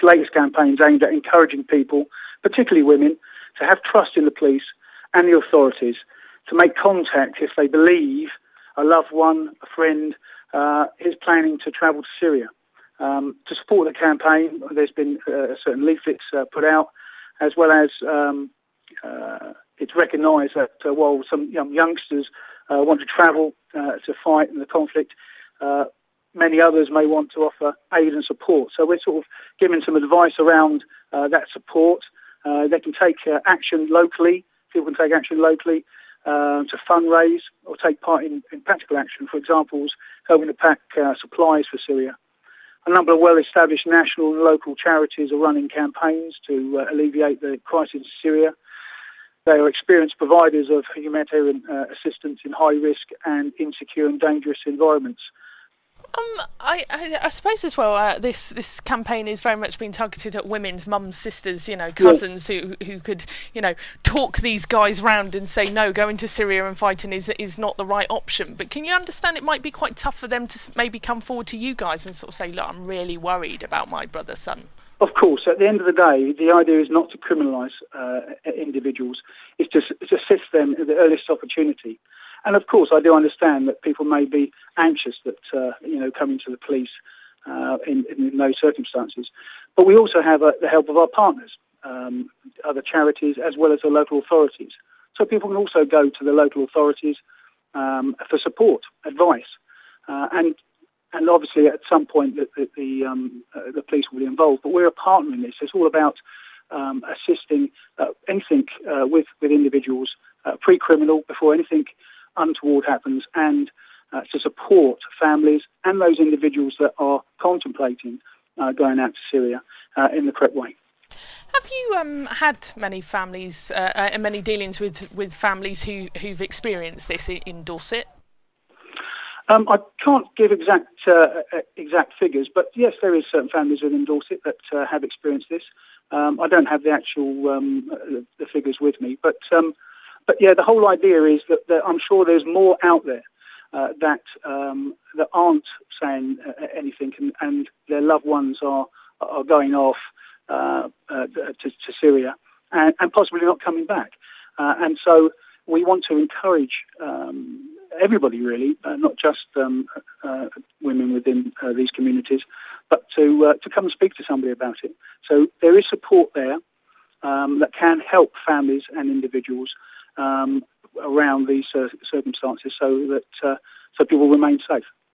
latest campaign is aimed at encouraging people, particularly women, to have trust in the police and the authorities, to make contact if they believe a loved one, a friend, is planning to travel to Syria. To support the campaign, there's been certain leaflets put out, as well as it's recognised that while some youngsters want to travel to fight in the conflict, many others may want to offer aid and support. So we're sort of giving some advice around that support. They can take action locally. People can take action locally to fundraise or take part in practical action. For example, helping to pack supplies for Syria. A number of well-established national and local charities are running campaigns to alleviate the crisis in Syria. They are experienced providers of humanitarian assistance in high-risk and insecure and dangerous environments. I suppose as well, this campaign is very much being targeted at women's mums, sisters, cousins who could, talk these guys round and say, no, going to Syria and fighting is not the right option. But can you understand it might be quite tough for them to maybe come forward to you guys and sort of say, look, I'm really worried about my brother's son? Of course, at the end of the day, the idea is not to criminalise individuals. It's to assist them at the earliest opportunity. And of course, I do understand that people may be anxious that coming to the police in those circumstances. But we also have the help of our partners, other charities, as well as the local authorities. So people can also go to the local authorities for support, advice, and obviously at some point the police will be involved. But we're a partner in this. It's all about assisting anything with individuals pre-criminal, before anything untoward happens, and to support families and those individuals that are contemplating going out to Syria in the correct way. Have you had many families and many dealings with families who've experienced this in Dorset? I can't give exact figures, but yes, there is certain families within Dorset that have experienced this. I don't have the actual the figures with me, but yeah, the whole idea is that I'm sure there's more out there that aren't saying anything, and their loved ones are going off to Syria and possibly not coming back. And so we want to encourage everybody, really, not just women within these communities, but to come and speak to somebody about it. So there is support there that can help families and individuals around these circumstances, so that so people remain safe.